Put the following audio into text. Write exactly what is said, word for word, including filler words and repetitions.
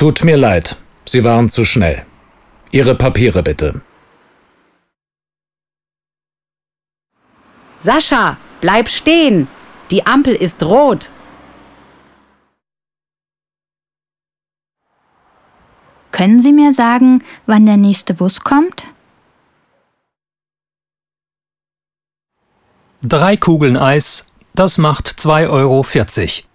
Tut mir leid, Sie waren zu schnell. Ihre Papiere bitte. Sascha, bleib stehen! Die Ampel ist rot. Können Sie mir sagen, wann der nächste Bus kommt? Drei Kugeln Eis, das macht zwei Euro vierzig.